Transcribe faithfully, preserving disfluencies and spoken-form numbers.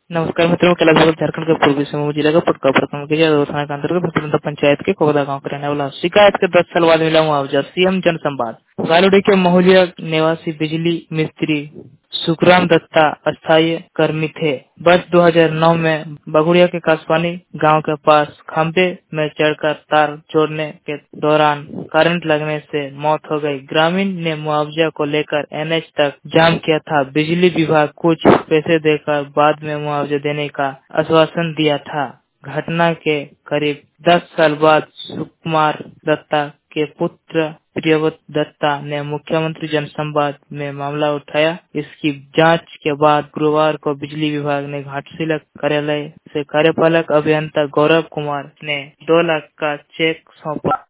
नमस्कार मित्रों, कैलाश भगत झारखंड के पूर्वी समूह जिला का पटका प्रखंड के जादव थाना के अंतर्गत भटरंदा पंचायत के कोगदा गांव का रहने वाला शिकायत के दस साल बाद मिला मुआवजा। सीएम जन संवाद। गालुडी के महुलिया निवासी बिजली मिस्त्री सुखराम दत्ता अस्थायी कर्मी थे। वर्ष दो हज़ार नौ में बगुड़िया के कासवानी गांव के पास खंभे में चढ़कर तार जोड़ने के दौरान करंट लगने से मौत हो गई। ग्रामीण ने मुआवजा को लेकर एनएच तक जाम किया था। बिजली विभाग कुछ पैसे देकर बाद में मुआवजा देने का आश्वासन दिया था। घटना के करीब दस साल बाद सुकुमार दत्ता के पुत्र प्रियव्रत दत्ता ने मुख्यमंत्री जनसंवाद में मामला उठाया। इसकी जांच के बाद गुरुवार को बिजली विभाग ने घाटशिला कार्यालय से कार्यपालक अभियंता गौरव कुमार ने दो लाख का चेक सौंपा।